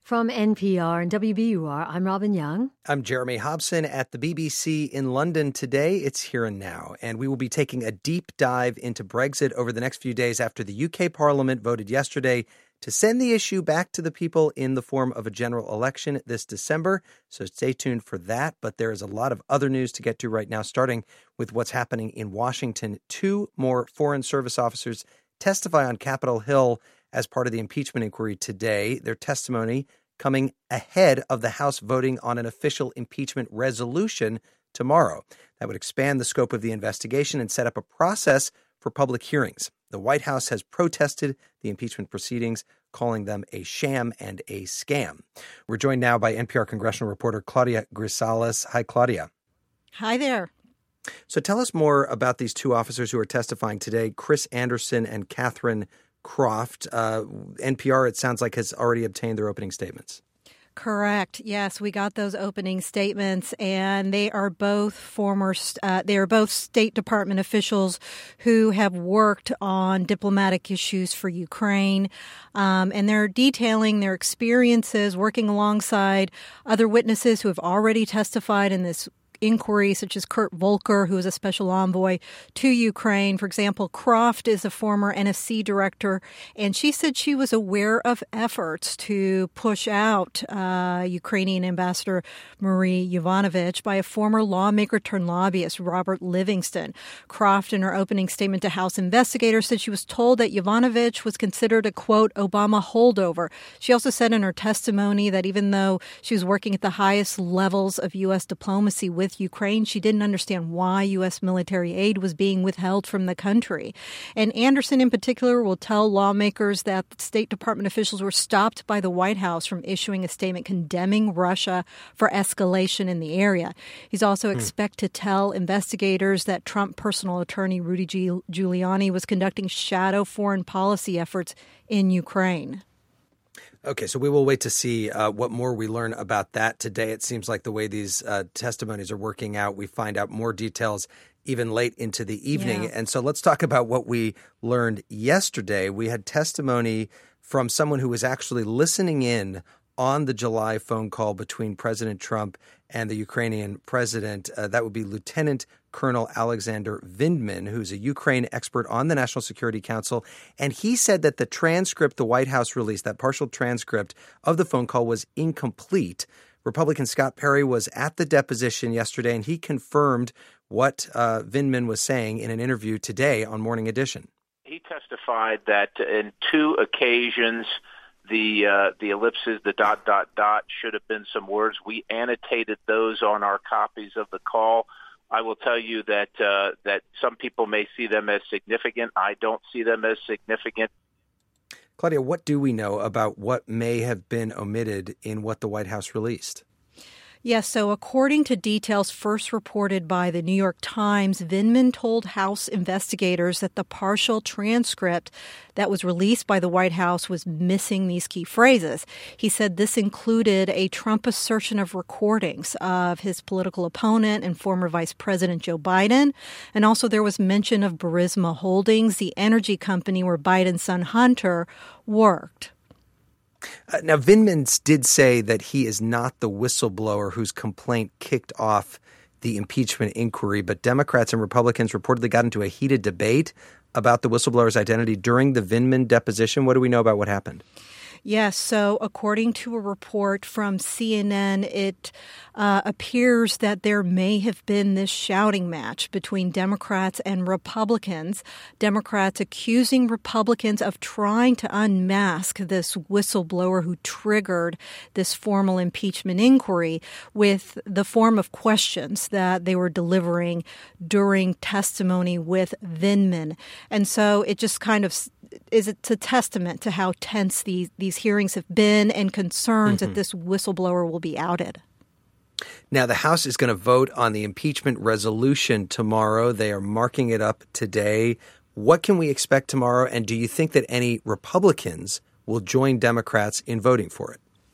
From NPR and WBUR, I'm Robin Young. I'm Jeremy Hobson at the BBC in London today. It's Here and Now, and we will be taking a deep dive into Brexit over the next few days after the UK Parliament voted yesterday to send the issue back to the people in the form of a general election this December. So stay tuned for that. But there is a lot of other news to get to right now, starting with what's happening in Washington. 2 more Foreign Service officers testify on Capitol Hill as part of the impeachment inquiry today. Their testimony coming ahead of the House voting on an official impeachment resolution tomorrow. That would expand the scope of the investigation and set up a process for public hearings. The White House has protested the impeachment proceedings, calling them a sham and a scam. We're joined now by NPR congressional reporter Claudia Grisales. Hi, Claudia. Hi there. So tell us more about these 2 officers who are testifying today, Chris Anderson and Catherine Croft. NPR, it sounds like, has already obtained their opening statements. Correct. Yes, we got those opening statements, and they are both both State Department officials who have worked on diplomatic issues for Ukraine, and they're detailing their experiences working alongside other witnesses who have already testified in this inquiry, such as Kurt Volker, who is a special envoy to Ukraine. For example, Croft is a former NSC director, and she said she was aware of efforts to push out Ukrainian Ambassador Marie Yovanovitch by a former lawmaker turned lobbyist, Robert Livingston. Croft, in her opening statement to House investigators, said she was told that Yovanovitch was considered a, quote, Obama holdover. She also said in her testimony that even though she was working at the highest levels of U.S. diplomacy with Ukraine, she didn't understand why U.S. military aid was being withheld from the country. And Anderson, in particular, will tell lawmakers that State Department officials were stopped by the White House from issuing a statement condemning Russia for escalation in the area. He's also expect to tell investigators that Trump personal attorney Rudy Giuliani was conducting shadow foreign policy efforts in Ukraine. Okay, so we will wait to see what more we learn about that today. It seems like the way these testimonies are working out, we find out more details even late into the evening. Yeah. And so let's talk about what we learned yesterday. We had testimony from someone who was actually listening in on the July phone call between President Trump and the Ukrainian president. That would be Lieutenant Colonel Alexander Vindman, who's a Ukraine expert on the National Security Council. And he said that the transcript the White House released, that partial transcript of the phone call, was incomplete. Republican Scott Perry was at the deposition yesterday, and he confirmed what Vindman was saying in an interview today on Morning Edition. He testified that in 2 occasions, the ellipses, the ... should have been some words. We annotated those on our copies of the call. I will tell you that some people may see them as significant. I don't see them as significant. Claudia, what do we know about what may have been omitted in what the White House released? Yes, so according to details first reported by the New York Times, Vindman told House investigators that the partial transcript that was released by the White House was missing these key phrases. He said this included a Trump assertion of recordings of his political opponent and former Vice President Joe Biden. And also there was mention of Burisma Holdings, the energy company where Biden's son Hunter worked. Now, Vindman did say that he is not the whistleblower whose complaint kicked off the impeachment inquiry, but Democrats and Republicans reportedly got into a heated debate about the whistleblower's identity during the Vindman deposition. What do we know about what happened? Yes, so according to a report from CNN, it appears that there may have been this shouting match between Democrats and Republicans, Democrats accusing Republicans of trying to unmask this whistleblower who triggered this formal impeachment inquiry with the form of questions that they were delivering during testimony with Vindman. And so it just kind of is a testament to how tense these hearings have been and concerns that this whistleblower will be outed. Now, the House is going to vote on the impeachment resolution tomorrow. They are marking it up today. What can we expect tomorrow? And do you think that any Republicans will join Democrats in voting for it?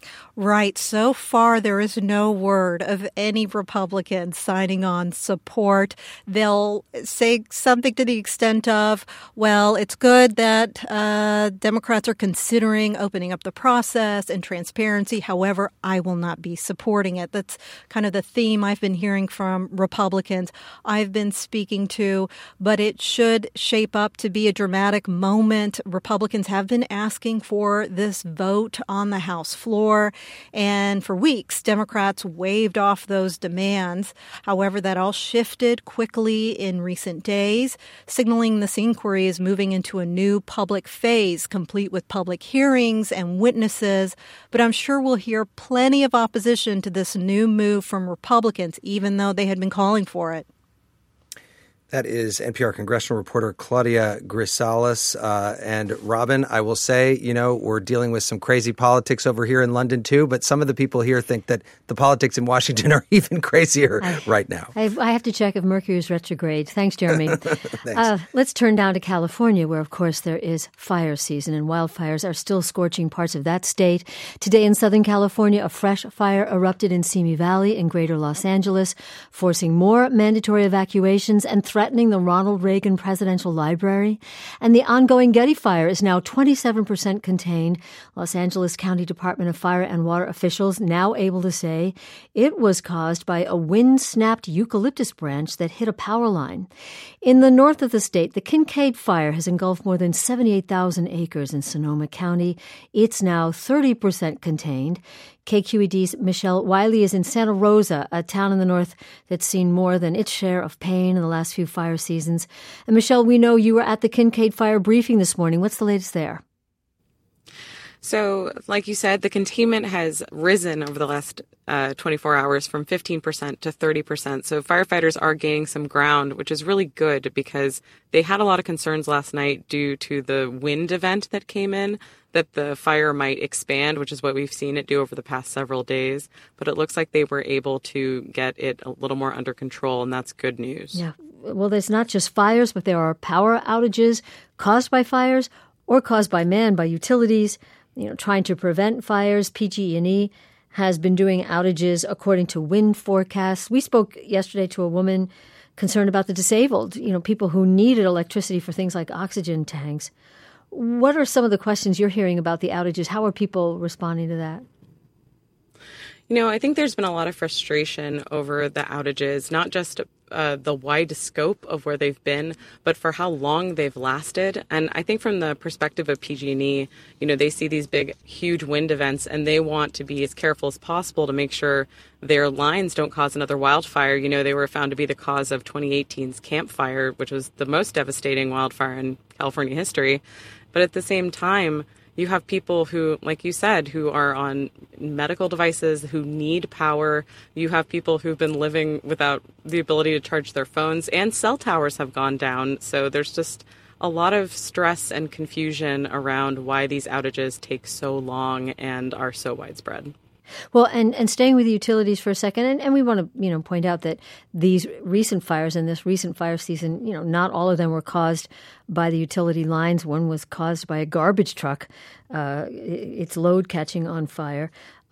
Right. So far, there is no word of any Republicans signing on support. They'll say something to the extent of, well, it's good that Democrats are considering opening up the process and transparency. However, I will not be supporting it. That's kind of the theme I've been hearing from Republicans I've been speaking to, but it should shape up to be a dramatic moment. Republicans have been asking for this vote on the House floor. And for weeks, Democrats waved off those demands. However, that all shifted quickly in recent days, signaling this inquiry is moving into a new public phase, complete with public hearings and witnesses. But I'm sure we'll hear plenty of opposition to this new move from Republicans, even though they had been calling for it. That is NPR congressional reporter Claudia Grisales. And Robin, I will say, we're dealing with some crazy politics over here in London, too. But some of the people here think that the politics in Washington are even crazier right now. I have to check if Mercury is retrograde. Thanks, Jeremy. Thanks. Let's turn down to California, where, of course, there is fire season, and wildfires are still scorching parts of that state. Today in Southern California, a fresh fire erupted in Simi Valley in greater Los Angeles, forcing more mandatory evacuations and threatening the Ronald Reagan Presidential Library. And the ongoing Getty fire is now 27% contained. Los Angeles County Department of Fire and Water officials now able to say it was caused by a wind-snapped eucalyptus branch that hit a power line. In the north of the state, the Kincade fire has engulfed more than 78,000 acres in Sonoma County. It's now 30% contained. KQED's Michelle Wiley is in Santa Rosa, a town in the north that's seen more than its share of pain in the last few fire seasons. And Michelle, we know you were at the Kincade fire briefing this morning. What's the latest there? So, like you said, the containment has risen over the last 24 hours from 15% to 30%. So firefighters are gaining some ground, which is really good because they had a lot of concerns last night due to the wind event that came in, that the fire might expand, which is what we've seen it do over the past several days. But it looks like they were able to get it a little more under control, and that's good news. Yeah. Well, there's not just fires, but there are power outages caused by fires or caused by man, by utilities. Trying to prevent fires. PG&E has been doing outages according to wind forecasts. We spoke yesterday to a woman concerned about the disabled, people who needed electricity for things like oxygen tanks. What are some of the questions you're hearing about the outages? How are people responding to that? I think there's been a lot of frustration over the outages, not just the wide scope of where they've been, but for how long they've lasted. And I think from the perspective of PG&E, they see these big, huge wind events, and they want to be as careful as possible to make sure their lines don't cause another wildfire. They were found to be the cause of 2018's Camp Fire, which was the most devastating wildfire in California history. But at the same time, you have people who, like you said, who are on medical devices, who need power. You have people who've been living without the ability to charge their phones, and cell towers have gone down. So there's just a lot of stress and confusion around why these outages take so long and are so widespread. Well, and staying with the utilities for a second, and we want to, point out that these recent fires in this recent fire season, not all of them were caused by the utility lines. One was caused by a garbage truck, its load catching on fire.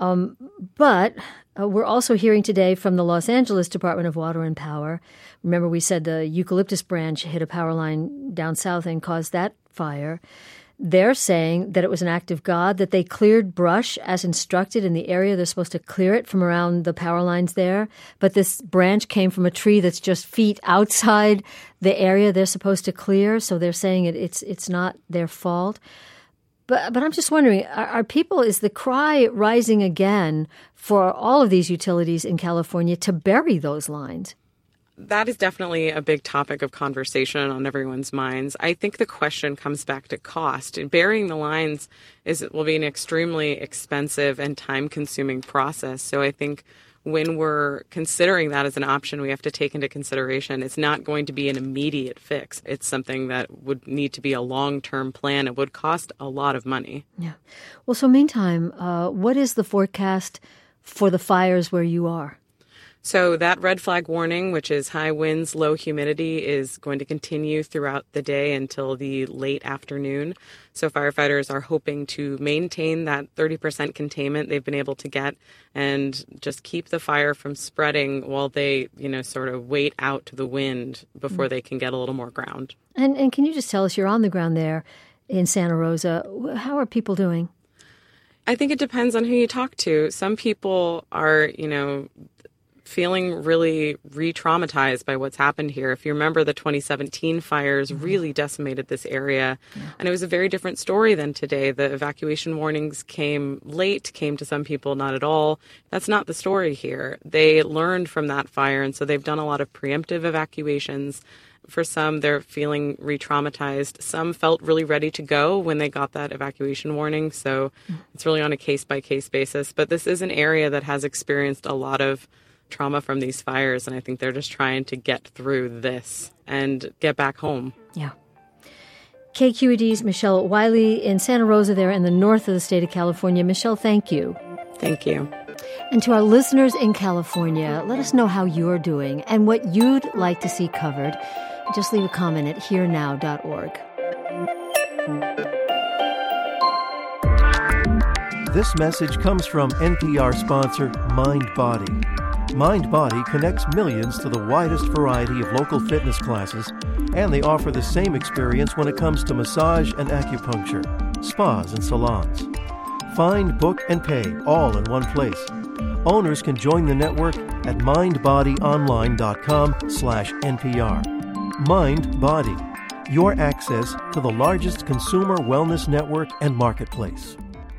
But we're also hearing today from the Los Angeles Department of Water and Power. Remember, we said the eucalyptus branch hit a power line down south and caused that fire. They're saying that it was an act of God, that they cleared brush as instructed in the area. They're supposed to clear it from around the power lines there. But this branch came from a tree that's just feet outside the area they're supposed to clear. So they're saying it's not their fault. But I'm just wondering, is the cry rising again for all of these utilities in California to bury those lines? That is definitely a big topic of conversation on everyone's minds. I think the question comes back to cost. And burying the lines will be an extremely expensive and time-consuming process. So I think when we're considering that as an option, we have to take into consideration it's not going to be an immediate fix. It's something that would need to be a long-term plan. It would cost a lot of money. Yeah. Well, so meantime, what is the forecast for the fires where you are? So that red flag warning, which is high winds, low humidity, is going to continue throughout the day until the late afternoon. So firefighters are hoping to maintain that 30% containment they've been able to get and just keep the fire from spreading while they, sort of wait out the wind before they can get a little more ground. And can you just tell us, you're on the ground there in Santa Rosa. How are people doing? I think it depends on who you talk to. Some people are, feeling really re-traumatized by what's happened here. If you remember, the 2017 fires really decimated this area, and it was a very different story than today. The evacuation warnings came late, came to some people not at all. That's not the story here. They learned from that fire, and so they've done a lot of preemptive evacuations. For some, they're feeling re-traumatized. Some felt really ready to go when they got that evacuation warning, so it's really on a case-by-case basis. But this is an area that has experienced a lot of trauma from these fires, and I think they're just trying to get through this and get back home. Yeah. KQED's Michelle Wiley in Santa Rosa there in the north of the state of California. Michelle, thank you. Thank you. And to our listeners in California, let us know how you're doing and what you'd like to see covered. Just leave a comment at herenow.org. This message comes from NPR sponsor MindBody. MindBody connects millions to the widest variety of local fitness classes, and they offer the same experience when it comes to massage and acupuncture, spas and salons. Find, book, and pay all in one place. Owners can join the network at mindbodyonline.com/NPR. MindBody, your access to the largest consumer wellness network and marketplace.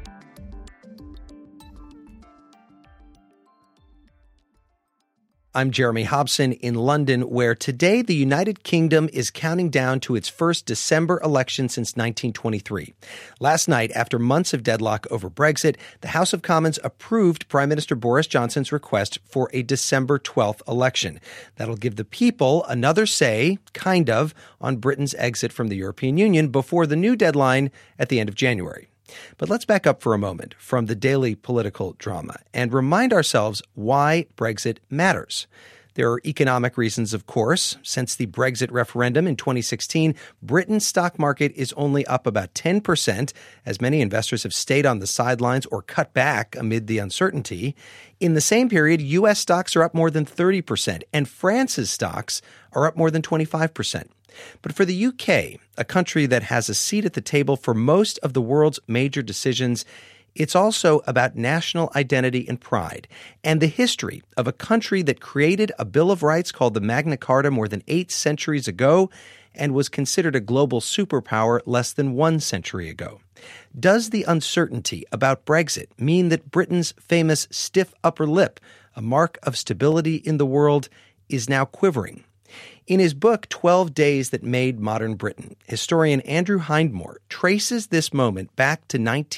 I'm Jeremy Hobson in London, where today the United Kingdom is counting down to its first December election since 1923. Last night, after months of deadlock over Brexit, the House of Commons approved Prime Minister Boris Johnson's request for a December 12th election. That'll give the people another say, kind of, on Britain's exit from the European Union before the new deadline at the end of January. But let's back up for a moment from the daily political drama and remind ourselves why Brexit matters. There are economic reasons, of course. Since the Brexit referendum in 2016, Britain's stock market is only up about 10%, as many investors have stayed on the sidelines or cut back amid the uncertainty. In the same period, U.S. stocks are up more than 30%, and France's stocks are up more than 25%. But for the UK, a country that has a seat at the table for most of the world's major decisions, it's also about national identity and pride, and the history of a country that created a Bill of Rights called the Magna Carta more than 8 centuries ago and was considered a global superpower less than 1 century ago. Does the uncertainty about Brexit mean that Britain's famous stiff upper lip, a mark of stability in the world, is now quivering? In his book, 12 Days That Made Modern Britain, historian Andrew Hindmore traces this moment back to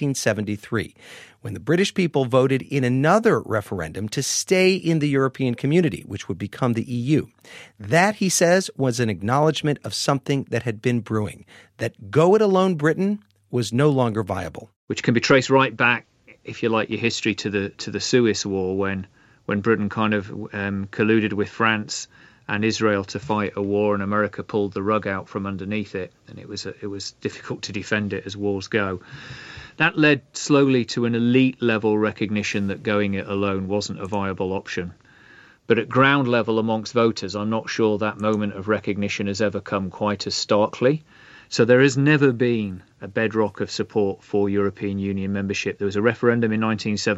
1973, when the British people voted in another referendum to stay in the European community, which would become the EU. That, he says, was an acknowledgement of something that had been brewing, that go-it-alone Britain was no longer viable. Which can be traced right back, if you like, your history to the Suez War, when Britain kind of colluded with France and Israel to fight a war, and America pulled the rug out from underneath it, and it was difficult to defend it as wars go. That led slowly to an elite level recognition that going it alone wasn't a viable option. But at ground level amongst voters, I'm not sure that moment of recognition has ever come quite as starkly. So there has never been a bedrock of support for European Union membership. There was a referendum in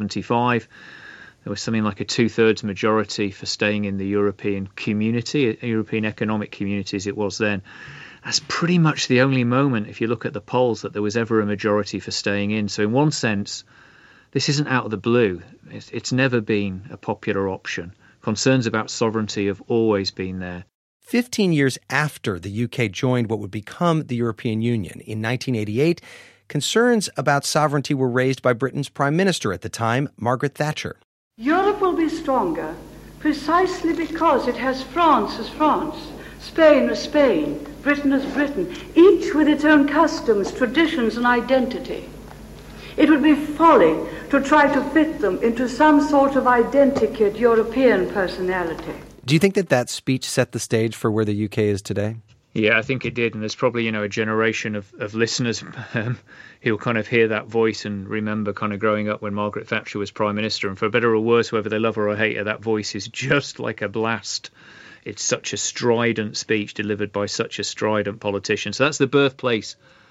1975. There was something like a 2/3 majority for staying in the European community, European economic community as it was then. That's pretty much the only moment, if you look at the polls, that there was ever a majority for staying in. So in one sense, this isn't out of the blue. It's never been a popular option. Concerns about sovereignty have always been there. 15 years after the UK joined what would become the European Union in 1988, concerns about sovereignty were raised by Britain's Prime Minister at the time, Margaret Thatcher. Europe will be stronger precisely because it has France as France, Spain as Spain, Britain as Britain, each with its own customs, traditions, and identity. It would be folly to try to fit them into some sort of identikit European personality. Do you think that speech set the stage for where the UK is today? Yeah, I think it did. And there's probably, a generation of listeners who'll kind of hear that voice and remember kind of growing up when Margaret Thatcher was Prime Minister. And for better or worse, whether they love her or hate her, that voice is just like a blast. It's such a strident speech delivered by such a strident politician. So that's the birthplace,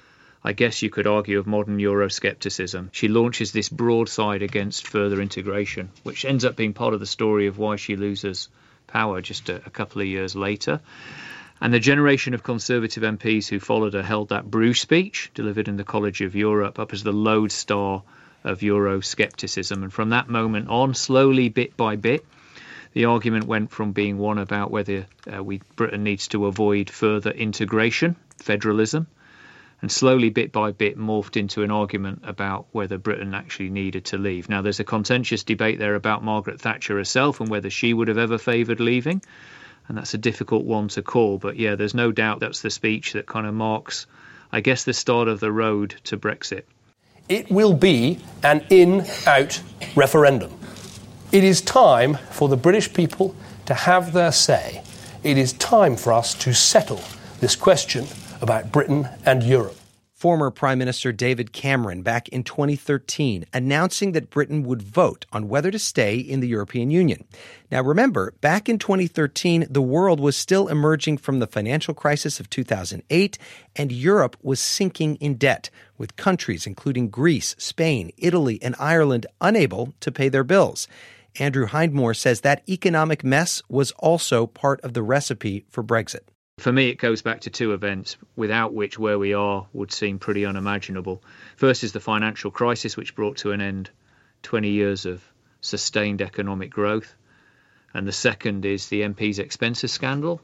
I guess you could argue, of modern Euroscepticism. She launches this broadside against further integration, which ends up being part of the story of why she loses power just a couple of years later. And the generation of Conservative MPs who followed her held that Bruges speech, delivered in the College of Europe, up as the lodestar of Euroscepticism. And from that moment on, slowly, bit by bit, the argument went from being one about whether Britain needs to avoid further integration, federalism, and slowly, bit by bit, morphed into an argument about whether Britain actually needed to leave. Now, there's a contentious debate there about Margaret Thatcher herself and whether she would have ever favoured leaving. And that's a difficult one to call. But yeah, there's no doubt that's the speech that kind of marks, I guess, the start of the road to Brexit. It will be an in-out referendum. It is time for the British people to have their say. It is time for us to settle this question about Britain and Europe. Former Prime Minister David Cameron back in 2013 announcing that Britain would vote on whether to stay in the European Union. Now remember, back in 2013, the world was still emerging from the financial crisis of 2008, and Europe was sinking in debt, with countries including Greece, Spain, Italy, and Ireland unable to pay their bills. Andrew Hindmore says that economic mess was also part of the recipe for Brexit. For me, it goes back to two events, without which where we are would seem pretty unimaginable. First is the financial crisis, which brought to an end 20 years of sustained economic growth. And the second is the MP's expenses scandal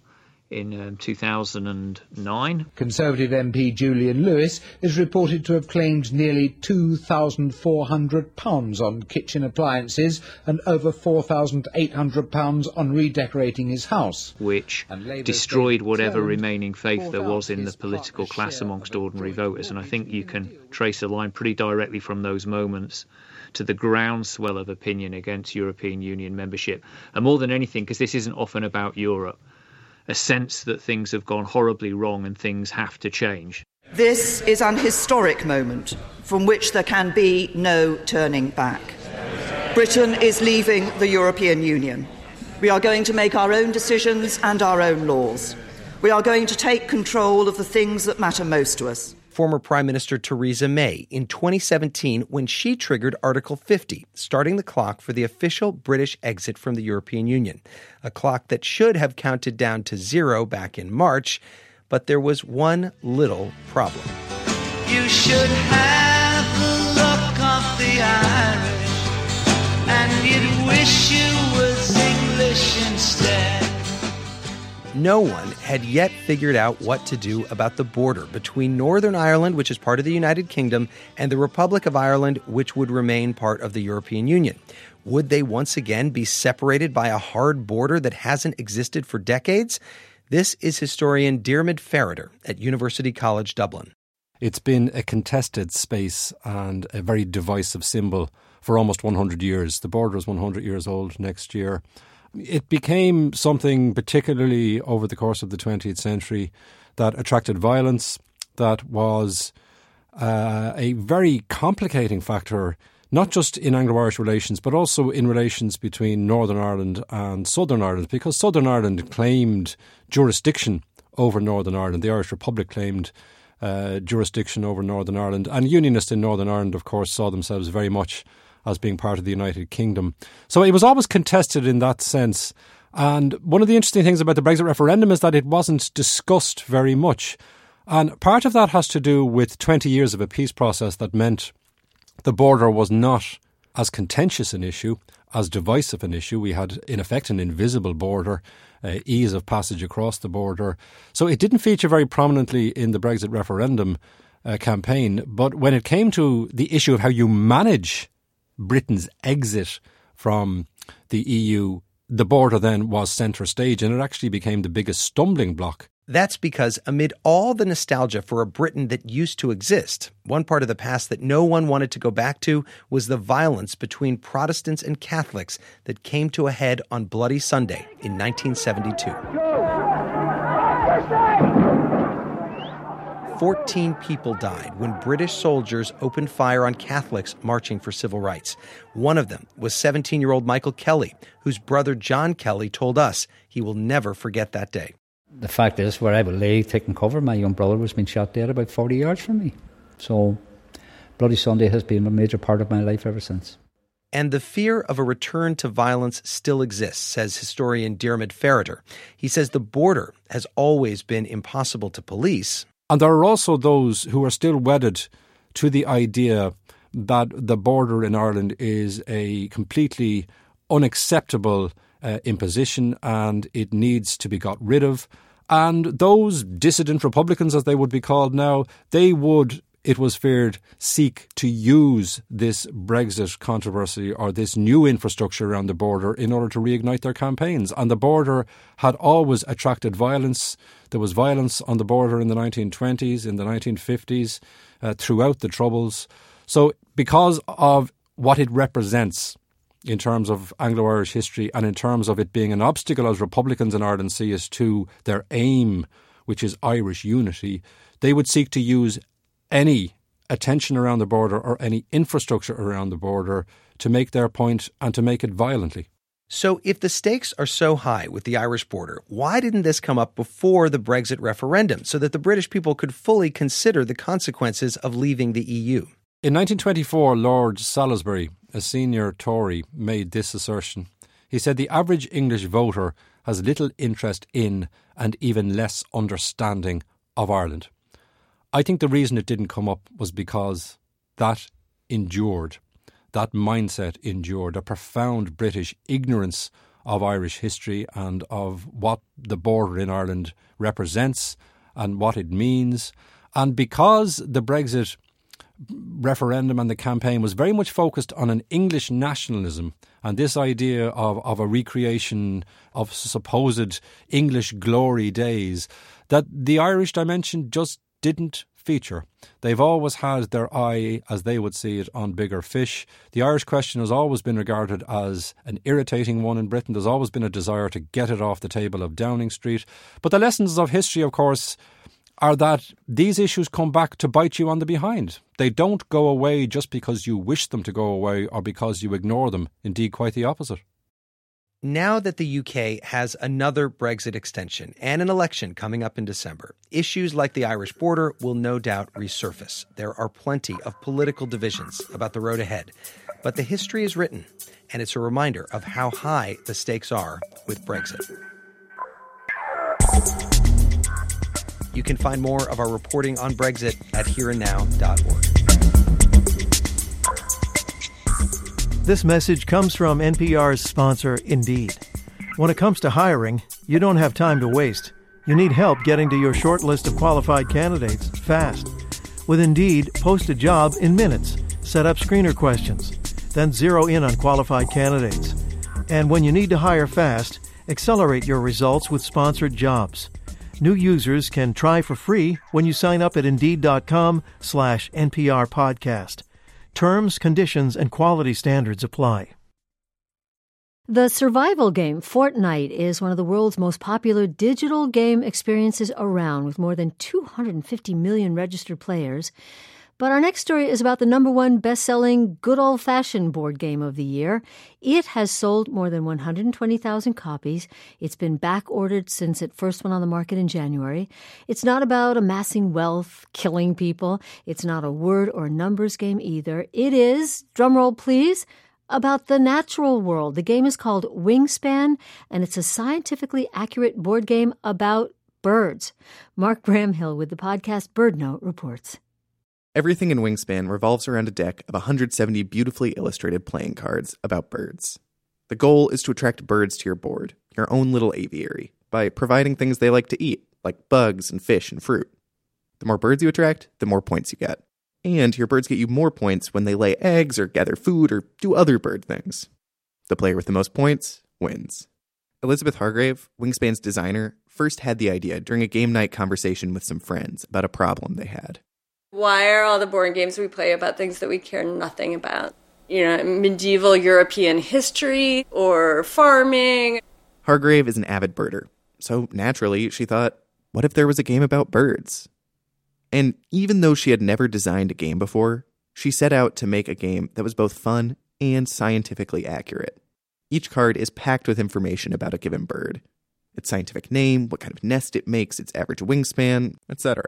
in 2009. Conservative MP Julian Lewis is reported to have claimed nearly £2,400 on kitchen appliances and over £4,800 on redecorating his house, which destroyed whatever remaining faith there was in the political class amongst ordinary voters. And I think you can trace a line pretty directly from those moments to the groundswell of opinion against European Union membership. And more than anything, because this isn't often about Europe, a sense that things have gone horribly wrong and things have to change. This is an historic moment from which there can be no turning back. Britain is leaving the European Union. We are going to make our own decisions and our own laws. We are going to take control of the things that matter most to us. Former Prime Minister Theresa May in 2017 when she triggered Article 50, starting the clock for the official British exit from the European Union, a clock that should have counted down to zero back in March, but there was one little problem. You should have the look of the Irish, and you'd wish you was English instead. No one had yet figured out what to do about the border between Northern Ireland, which is part of the United Kingdom, and the Republic of Ireland, which would remain part of the European Union. Would they once again be separated by a hard border that hasn't existed for decades? This is historian Diarmaid Ferriter at University College Dublin. It's been a contested space and a very divisive symbol for almost 100 years. The border is 100 years old next year. It became something, particularly over the course of the 20th century, that attracted violence, that was a very complicating factor, not just in Anglo-Irish relations, but also in relations between Northern Ireland and Southern Ireland, because Southern Ireland claimed jurisdiction over Northern Ireland. The Irish Republic claimed jurisdiction over Northern Ireland. And Unionists in Northern Ireland, of course, saw themselves very much as being part of the United Kingdom. So it was always contested in that sense. And one of the interesting things about the Brexit referendum is that it wasn't discussed very much. And part of that has to do with 20 years of a peace process that meant the border was not as contentious an issue, as divisive an issue. We had, in effect, an invisible border, ease of passage across the border. So it didn't feature very prominently in the Brexit referendum campaign. But when it came to the issue of how you manage Britain's exit from the EU, the border then was centre stage, and it actually became the biggest stumbling block That's because amid all the nostalgia for a Britain that used to exist, one part of the past that no one wanted to go back to was the violence between Protestants and Catholics that came to a head on Bloody Sunday in 1972. 14 people died when British soldiers opened fire on Catholics marching for civil rights. One of them was 17-year-old Michael Kelly, whose brother John Kelly told us he will never forget that day. The fact is, where I would lay taking cover, my young brother was being shot dead about 40 yards from me. So Bloody Sunday has been a major part of my life ever since. And the fear of a return to violence still exists, says historian Diarmaid Ferriter. He says the border has always been impossible to police. And there are also those who are still wedded to the idea that the border in Ireland is a completely unacceptable imposition and it needs to be got rid of. And those dissident Republicans, as they would be called now, they would, it was feared, seek to use this Brexit controversy or this new infrastructure around the border in order to reignite their campaigns. And the border had always attracted violence. There was violence on the border in the 1920s, in the 1950s, throughout the Troubles. So because of what it represents in terms of Anglo-Irish history and in terms of it being an obstacle, as Republicans in Ireland see it, to their aim, which is Irish unity, they would seek to use any attention around the border or any infrastructure around the border to make their point and to make it violently. So if the stakes are so high with the Irish border, why didn't this come up before the Brexit referendum so that the British people could fully consider the consequences of leaving the EU? In 1924, Lord Salisbury, a senior Tory, made this assertion. He said the average English voter has little interest in and even less understanding of Ireland. I think the reason it didn't come up was because that endured, that mindset endured, a profound British ignorance of Irish history and of what the border in Ireland represents and what it means. And because the Brexit referendum and the campaign was very much focused on an English nationalism and this idea of a recreation of supposed English glory days, that the Irish dimension just didn't feature. They've always had their eye, as they would see it, on bigger fish. The Irish question has always been regarded as an irritating one in Britain. There's always been a desire to get it off the table of Downing Street. But the lessons of history, of course, are that these issues come back to bite you on the behind. They don't go away just because you wish them to go away or because you ignore them. Indeed, quite the opposite. Now that the UK has another Brexit extension and an election coming up in December, issues like the Irish border will no doubt resurface. There are plenty of political divisions about the road ahead. But the history is written, and it's a reminder of how high the stakes are with Brexit. You can find more of our reporting on Brexit at hereandnow.org. This message comes from NPR's sponsor, Indeed. When it comes to hiring, you don't have time to waste. You need help getting to your short list of qualified candidates fast. With Indeed, post a job in minutes, set up screener questions, then zero in on qualified candidates. And when you need to hire fast, accelerate your results with sponsored jobs. New users can try for free when you sign up at Indeed.com/NPR podcast. Terms, conditions, and quality standards apply. The survival game Fortnite is one of the world's most popular digital game experiences around, with more than 250 million registered players. But our next story is about the #1 best-selling good old-fashioned board game of the year. It has sold more than 120,000 copies. It's been back-ordered since it first went on the market in January. It's not about amassing wealth, killing people. It's not a word or numbers game either. It is, drumroll please, about the natural world. The game is called Wingspan, and it's a scientifically accurate board game about birds. Mark Bramhill with the podcast Bird Note reports. Everything in Wingspan revolves around a deck of 170 beautifully illustrated playing cards about birds. The goal is to attract birds to your board, your own little aviary, by providing things they like to eat, like bugs and fish and fruit. The more birds you attract, the more points you get. And your birds get you more points when they lay eggs or gather food or do other bird things. The player with the most points wins. Elizabeth Hargrave, Wingspan's designer, first had the idea during a game night conversation with some friends about a problem they had. Why are all the board games we play about things that we care nothing about? Medieval European history or farming? Hargrave is an avid birder, so naturally she thought, what if there was a game about birds? And even though she had never designed a game before, she set out to make a game that was both fun and scientifically accurate. Each card is packed with information about a given bird. Its scientific name, what kind of nest it makes, its average wingspan, etc.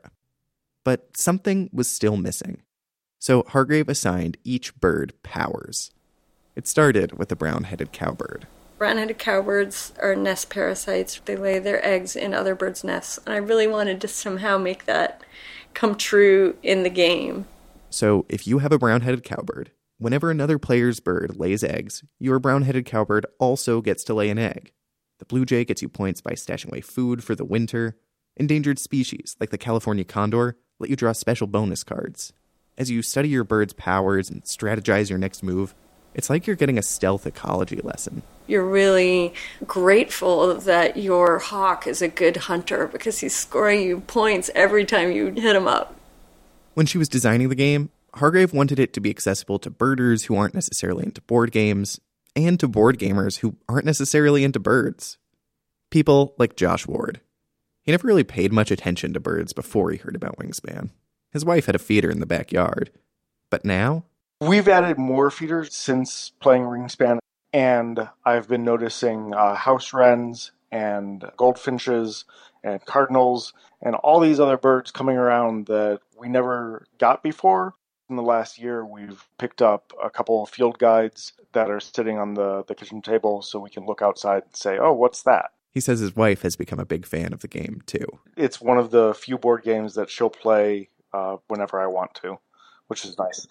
But something was still missing. So Hargrave assigned each bird powers. It started with the brown-headed cowbird. Brown-headed cowbirds are nest parasites. They lay their eggs in other birds' nests. And I really wanted to somehow make that come true in the game. So if you have a brown-headed cowbird, whenever another player's bird lays eggs, your brown-headed cowbird also gets to lay an egg. The blue jay gets you points by stashing away food for the winter. Endangered species, like the California condor, let you draw special bonus cards. As you study your bird's powers and strategize your next move, it's like you're getting a stealth ecology lesson. You're really grateful that your hawk is a good hunter because he's scoring you points every time you hit him up. When she was designing the game, Hargrave wanted it to be accessible to birders who aren't necessarily into board games, and to board gamers who aren't necessarily into birds. People like Josh Ward. He never really paid much attention to birds before he heard about Wingspan. His wife had a feeder in the backyard. But now? We've added more feeders since playing Wingspan, and I've been noticing house wrens and goldfinches and cardinals and all these other birds coming around that we never got before. In the last year, we've picked up a couple of field guides that are sitting on the kitchen table so we can look outside and say, oh, what's that? He says his wife has become a big fan of the game, too. It's one of the few board games that she'll play whenever I want to, which is nice.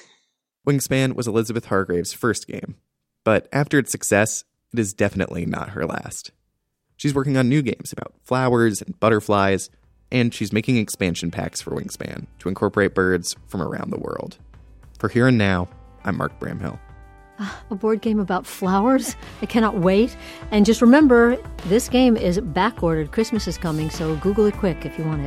Wingspan was Elizabeth Hargrave's first game, but after its success, it is definitely not her last. She's working on new games about flowers and butterflies, and she's making expansion packs for Wingspan to incorporate birds from around the world. For Here and Now, I'm Mark Bramhill. A board game about flowers? I cannot wait. And just remember, this game is back-ordered. Christmas is coming, so Google it quick if you want it.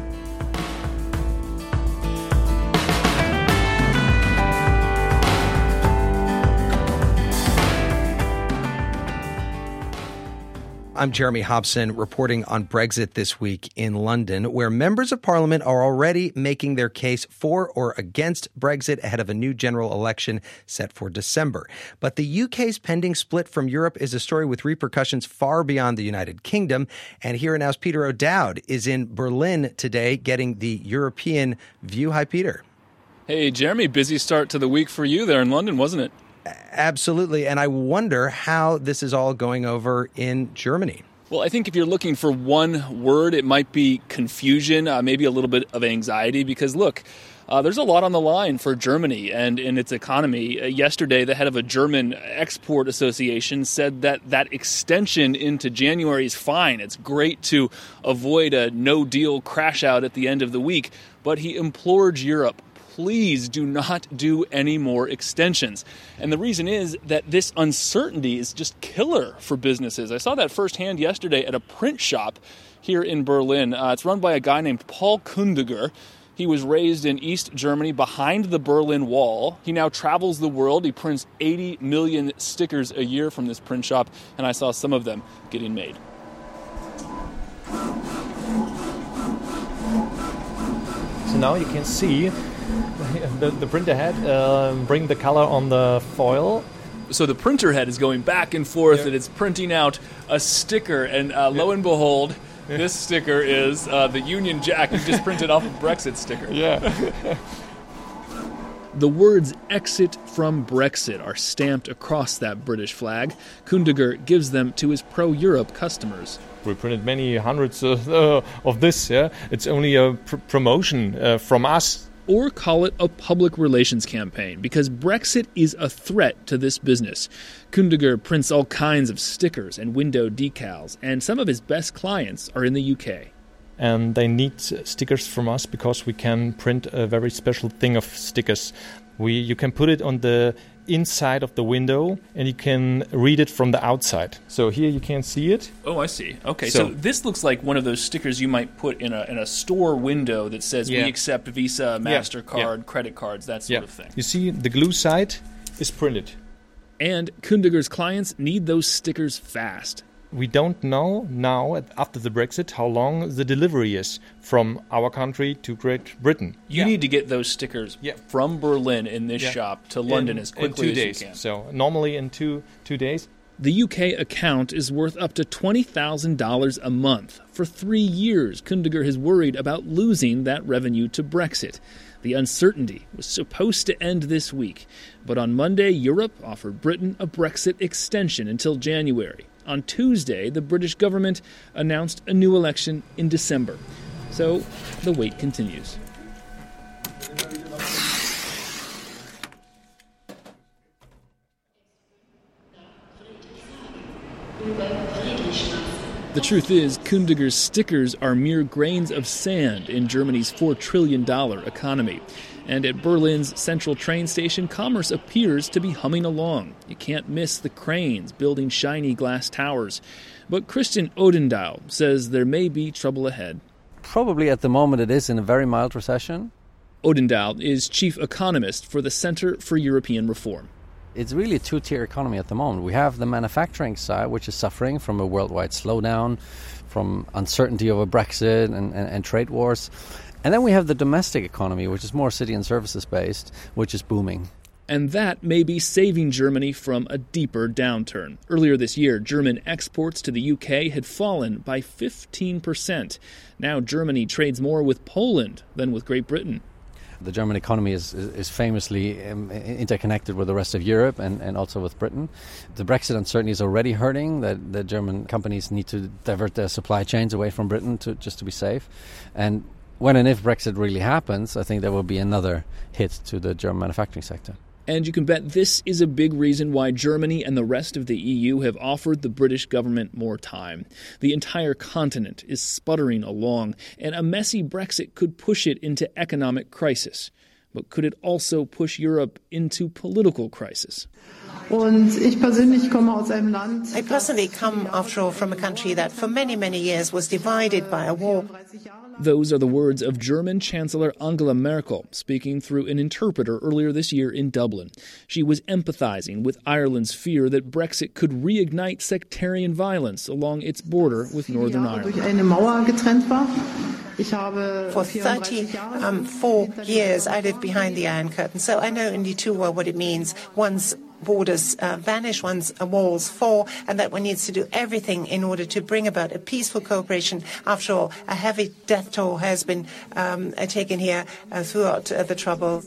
I'm Jeremy Hobson reporting on Brexit this week in London, where members of Parliament are already making their case for or against Brexit ahead of a new general election set for December. But the UK's pending split from Europe is a story with repercussions far beyond the United Kingdom. And Here and Now's Peter O'Dowd is in Berlin today getting the European view. Hi, Peter. Hey, Jeremy, busy start to the week for you there in London, wasn't it? Absolutely. And I wonder how this is all going over in Germany. Well, I think if you're looking for one word, it might be confusion, maybe a little bit of anxiety, because look, there's a lot on the line for Germany and in its economy. Yesterday, the head of a German export association said that that extension into January is fine. It's great to avoid a no-deal crash out at the end of the week, but he implored Europe, please do not do any more extensions. And the reason is that this uncertainty is just killer for businesses. I saw that firsthand yesterday at a print shop here in Berlin. It's run by a guy named Paul Kundiger. He was raised in East Germany behind the Berlin Wall. He now travels the world. He prints 80 million stickers a year from this print shop, and I saw some of them getting made. So now you can see the printer head bring the color on the foil. So the printer head is going back and forth, and it's printing out a sticker, and lo and behold, this sticker is the Union Jack. You just printed off a Brexit sticker. Yeah. The words "exit from Brexit" are stamped across that British flag. Kundiger gives them to his pro-Europe customers. We printed many hundreds of this. Yeah, it's only a promotion from us. Or call it a public relations campaign, because Brexit is a threat to this business. Kundiger prints all kinds of stickers and window decals, and some of his best clients are in the UK. And they need stickers from us because we can print a very special thing of stickers. You can put it on the inside of the window, and you can read it from the outside. So here you can see it. Oh, I see. Okay, so this looks like one of those stickers you might put in a store window that says, we accept Visa, MasterCard, credit cards, that sort of thing. You see, the glue side is printed. And Kundiger's clients need those stickers fast. We don't know now, after the Brexit, how long the delivery is from our country to Great Britain. You need to get those stickers from Berlin in this shop to London as quickly as you can. So normally in two days. The UK account is worth up to $20,000 a month. For 3 years, Kundiger has worried about losing that revenue to Brexit. The uncertainty was supposed to end this week, but on Monday, Europe offered Britain a Brexit extension until January. On Tuesday, the British government announced a new election in December. So the wait continues. The truth is, Kundiger's stickers are mere grains of sand in Germany's $4 trillion economy. And at Berlin's central train station, commerce appears to be humming along. You can't miss the cranes building shiny glass towers. But Christian Odendaal says there may be trouble ahead. Probably at the moment it is in a very mild recession. Odendaal is chief economist for the Center for European Reform. It's really a two-tier economy at the moment. We have the manufacturing side, which is suffering from a worldwide slowdown, from uncertainty over Brexit and trade wars. And then we have the domestic economy, which is more city and services based, which is booming. And that may be saving Germany from a deeper downturn. Earlier this year, German exports to the UK had fallen by 15%. Now Germany trades more with Poland than with Great Britain. The German economy is famously interconnected with the rest of Europe and also with Britain. The Brexit uncertainty is already hurting. The German companies need to divert their supply chains away from Britain just to be safe. And when and if Brexit really happens, I think there will be another hit to the German manufacturing sector. And you can bet this is a big reason why Germany and the rest of the EU have offered the British government more time. The entire continent is sputtering along, and a messy Brexit could push it into economic crisis. But could it also push Europe into political crisis? I personally come, after all, from a country that for many, many years was divided by a war. Those are the words of German Chancellor Angela Merkel, speaking through an interpreter earlier this year in Dublin. She was empathizing with Ireland's fear that Brexit could reignite sectarian violence along its border with Northern Ireland. For 34 years, I lived behind the Iron Curtain, so I know only too well what it means once borders vanish, once walls fall, and that one needs to do everything in order to bring about a peaceful cooperation. After all, a heavy death toll has been taken here throughout the Trouble.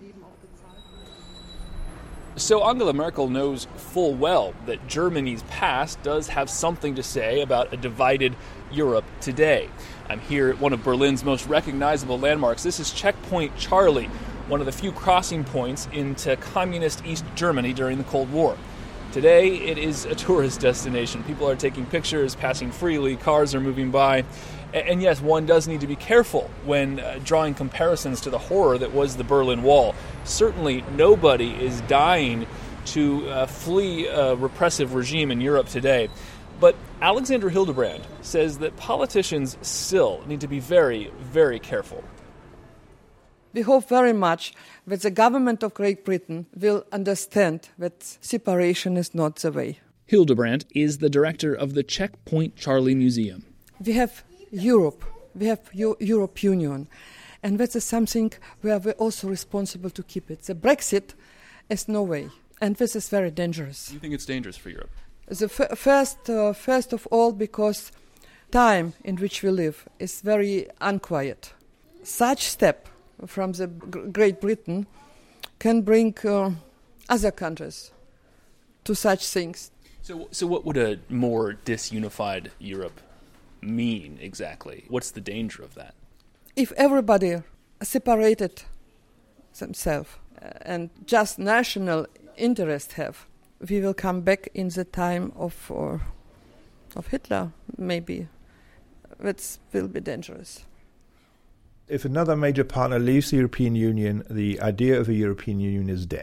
So Angela Merkel knows full well that Germany's past does have something to say about a divided Europe today. I'm here at one of Berlin's most recognizable landmarks. This is Checkpoint Charlie, one of the few crossing points into communist East Germany during the Cold War. Today, it is a tourist destination. People are taking pictures, passing freely, cars are moving by. And yes, one does need to be careful when drawing comparisons to the horror that was the Berlin Wall. Certainly, nobody is dying to flee a repressive regime in Europe today. But Alexander Hildebrand says that politicians still need to be very, very careful. We hope very much that the government of Great Britain will understand that separation is not the way. Hildebrand is the director of the Checkpoint Charlie Museum. We have Europe, we have Europe Union, and that is something where we're also responsible to keep it. The Brexit is no way, and this is very dangerous. You think it's dangerous for Europe? The first of all, because time in which we live is very unquiet. Such step from the Great Britain can bring other countries to such things. So what would a more disunified Europe mean exactly? What's the danger of that? If everybody separated themselves and just national interest have, we will come back in the time of Hitler, maybe. That will be dangerous. If another major partner leaves the European Union, the idea of a European Union is dead.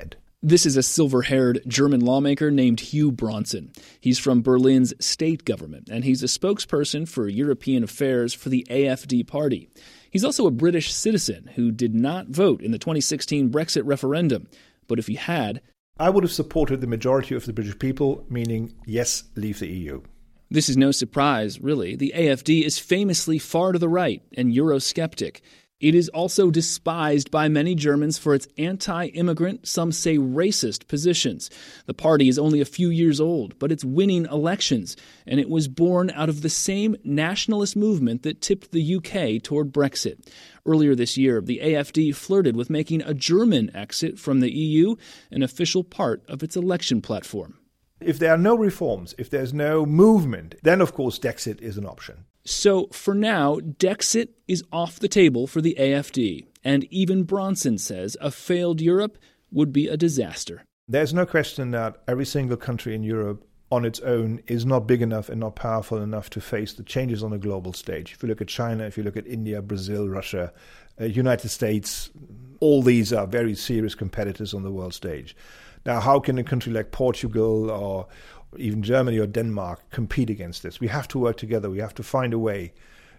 This is a silver-haired German lawmaker named Hugh Bronson. He's from Berlin's state government, and he's a spokesperson for European affairs for the AfD party. He's also a British citizen who did not vote in the 2016 Brexit referendum. But if he had, I would have supported the majority of the British people, meaning, yes, leave the EU. This is no surprise, really. The AfD is famously far to the right and Eurosceptic. It is also despised by many Germans for its anti-immigrant, some say racist positions. The party is only a few years old, but it's winning elections, and it was born out of the same nationalist movement that tipped the UK toward Brexit. Earlier this year, the AfD flirted with making a German exit from the EU an official part of its election platform. If there are no reforms, if there's no movement, then of course Dexit is an option. So, for now, Dexit is off the table for the AfD, and even Bronson says a failed Europe would be a disaster. There's no question that every single country in Europe on its own is not big enough and not powerful enough to face the changes on a global stage. If you look at China, if you look at India, Brazil, Russia, United States, all these are very serious competitors on the world stage. Now, how can a country like Portugal or even Germany or Denmark compete against this? We have to work together. We have to find a way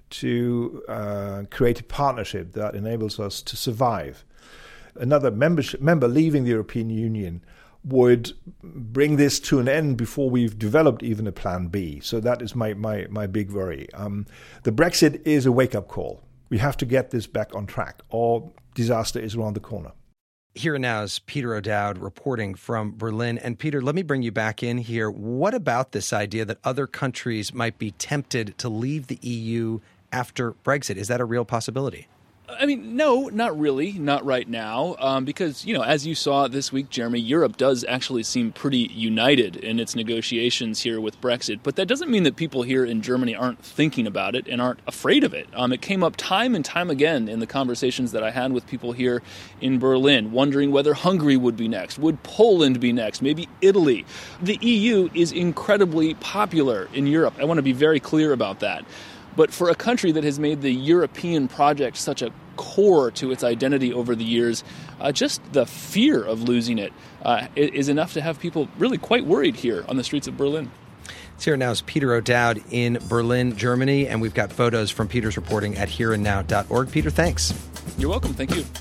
to create a partnership that enables us to survive. Another member leaving the European Union would bring this to an end before we've developed even a plan B. So that is my big worry. The Brexit is a wake-up call. We have to get this back on track, or disaster is around the corner. Here and now is Peter O'Dowd reporting from Berlin. And Peter, let me bring you back in here. What about this idea that other countries might be tempted to leave the EU after Brexit? Is that a real possibility? I mean, no, not really, not right now, because, as you saw this week, Jeremy, Europe does actually seem pretty united in its negotiations here with Brexit. But that doesn't mean that people here in Germany aren't thinking about it and aren't afraid of it. It came up time and time again in the conversations that I had with people here in Berlin, wondering whether Hungary would be next, would Poland be next, maybe Italy. The EU is incredibly popular in Europe. I want to be very clear about that. But for a country that has made the European project such a core to its identity over the years, just the fear of losing it is enough to have people really quite worried here on the streets of Berlin. It's Here and Now is Peter O'Dowd in Berlin, Germany, and we've got photos from Peter's reporting at hereandnow.org. Peter, thanks. You're welcome. Thank you.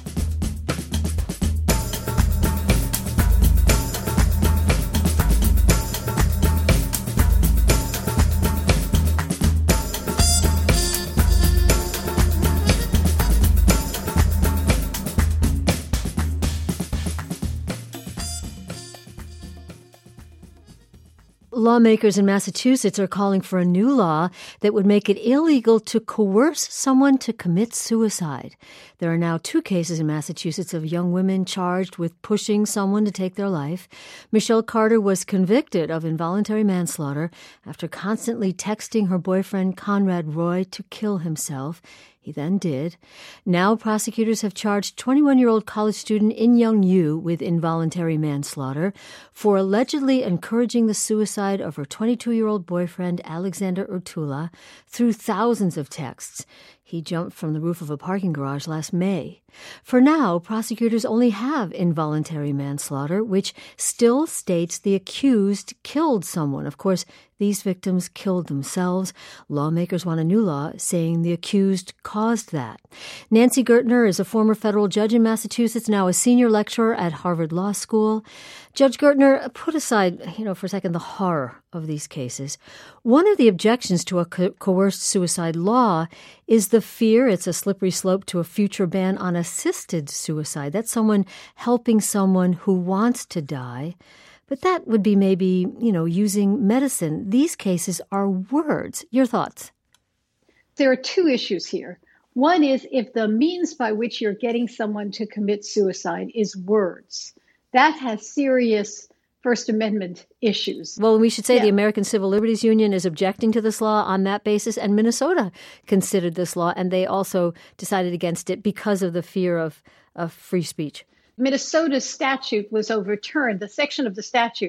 Lawmakers in Massachusetts are calling for a new law that would make it illegal to coerce someone to commit suicide. There are now 2 cases in Massachusetts of young women charged with pushing someone to take their life. Michelle Carter was convicted of involuntary manslaughter after constantly texting her boyfriend Conrad Roy to kill himself. He then did. Now prosecutors have charged 21-year-old college student In Young Yu with involuntary manslaughter for allegedly encouraging the suicide of her 22-year-old boyfriend Alexander Urtula through thousands of texts. He jumped from the roof of a parking garage last May. For now, prosecutors only have involuntary manslaughter, which still states the accused killed someone. Of course, these victims killed themselves. Lawmakers want a new law saying the accused caused that. Nancy Gertner is a former federal judge in Massachusetts, now a senior lecturer at Harvard Law School. Judge Gertner, put aside, for a second, the horror of these cases. One of the objections to a coerced suicide law is the fear it's a slippery slope to a future ban on assisted suicide. That's someone helping someone who wants to die. But that would be maybe, using medicine. These cases are words. Your thoughts? There are 2 issues here. One is if the means by which you're getting someone to commit suicide is words. That has serious First Amendment issues. Well, we should say the American Civil Liberties Union is objecting to this law on that basis, and Minnesota considered this law, and they also decided against it because of the fear of free speech. Minnesota's statute was overturned. The section of the statute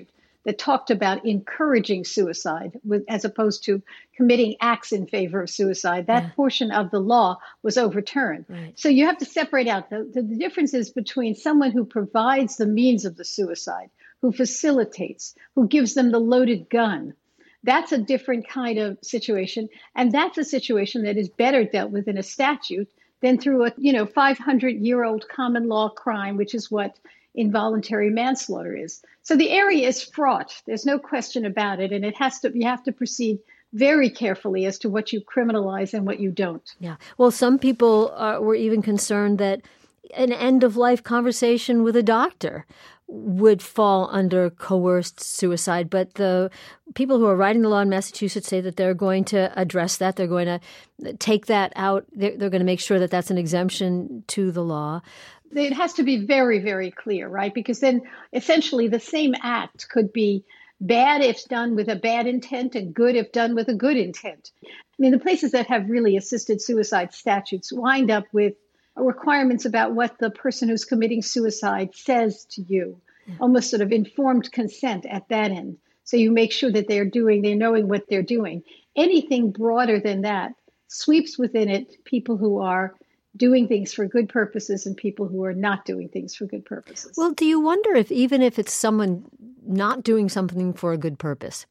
that talked about encouraging suicide as opposed to committing acts in favor of suicide. That portion of the law was overturned. Right. So you have to separate out the differences between someone who provides the means of the suicide, who facilitates, who gives them the loaded gun. That's a different kind of situation. And that's a situation that is better dealt with in a statute than through a 500-year-old common law crime, which is what involuntary manslaughter is. So the area is fraught. There's no question about it. And you have to proceed very carefully as to what you criminalize and what you don't. Yeah. Well, some people were even concerned that an end-of-life conversation with a doctor would fall under coerced suicide. But the people who are writing the law in Massachusetts say that they're going to address that. They're going to take that out. They're going to make sure that that's an exemption to the law. It has to be very, very clear, right? Because then essentially the same act could be bad if done with a bad intent and good if done with a good intent. I mean, the places that have really assisted suicide statutes wind up with requirements about what the person who's committing suicide says to you, almost sort of informed consent at that end. So you make sure that they're knowing what they're doing. Anything broader than that sweeps within it people who are doing things for good purposes and people who are not doing things for good purposes. Well, do you wonder if even if it's someone not doing something for a good purpose,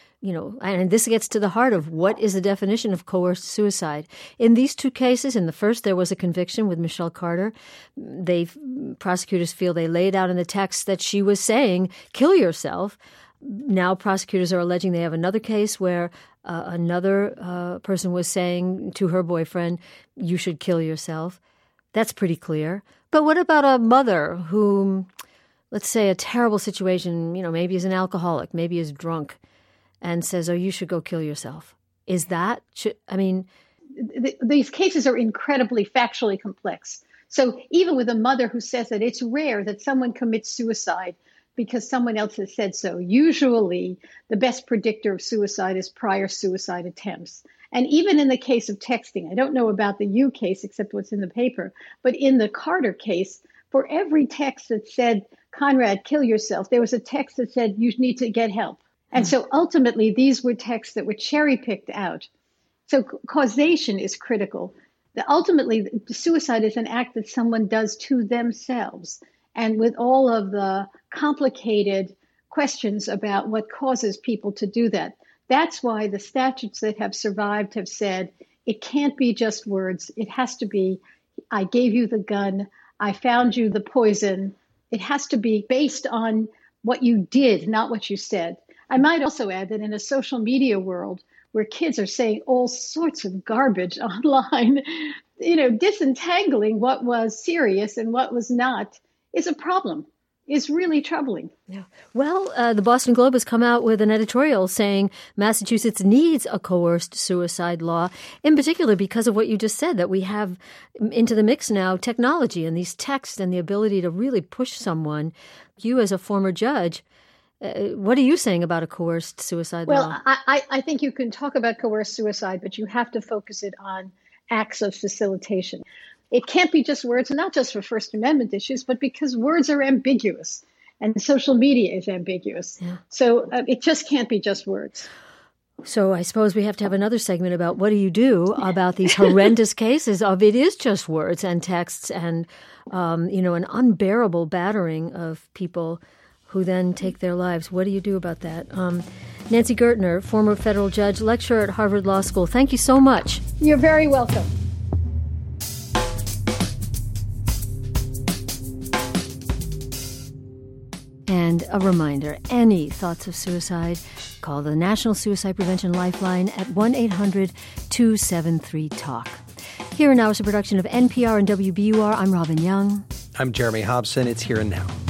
and this gets to the heart of what is the definition of coerced suicide. In these two cases, in the first, there was a conviction with Michelle Carter. Prosecutors feel they laid out in the text that she was saying, kill yourself. Now prosecutors are alleging they have another case where another person was saying to her boyfriend, you should kill yourself. That's pretty clear. But what about a mother whom, let's say, a terrible situation, maybe is an alcoholic, maybe is drunk, and says, oh, you should go kill yourself. Is that, these cases are incredibly factually complex. So even with a mother who says that it's rare that someone commits suicide because someone else has said so, usually the best predictor of suicide is prior suicide attempts. And even in the case of texting, I don't know about the U case except what's in the paper, but in the Carter case, for every text that said, Conrad, kill yourself, there was a text that said, you need to get help. And so ultimately, these were texts that were cherry-picked out. So causation is critical. Ultimately, suicide is an act that someone does to themselves. And with all of the complicated questions about what causes people to do that, that's why the statutes that have survived have said, it can't be just words. It has to be, I gave you the gun, I found you the poison. It has to be based on what you did, not what you said. I might also add that in a social media world where kids are saying all sorts of garbage online, disentangling what was serious and what was not is a problem. Is really troubling. Yeah. Well, the Boston Globe has come out with an editorial saying Massachusetts needs a coerced suicide law, in particular because of what you just said, that we have into the mix now technology and these texts and the ability to really push someone. You as a former judge, what are you saying about a coerced suicide law? Well, I think you can talk about coerced suicide, but you have to focus it on acts of facilitation. It can't be just words, not just for First Amendment issues, but because words are ambiguous and social media is ambiguous. Yeah. So it just can't be just words. So I suppose we have to have another segment about what do you do about these horrendous cases of it is just words and texts and, an unbearable battering of people who then take their lives. What do you do about that? Nancy Gertner, former federal judge, lecturer at Harvard Law School. Thank you so much. You're very welcome. And a reminder, any thoughts of suicide, call the National Suicide Prevention Lifeline at 1-800-273-TALK. Here and Now is a production of NPR and WBUR. I'm Robin Young. I'm Jeremy Hobson. It's Here and Now.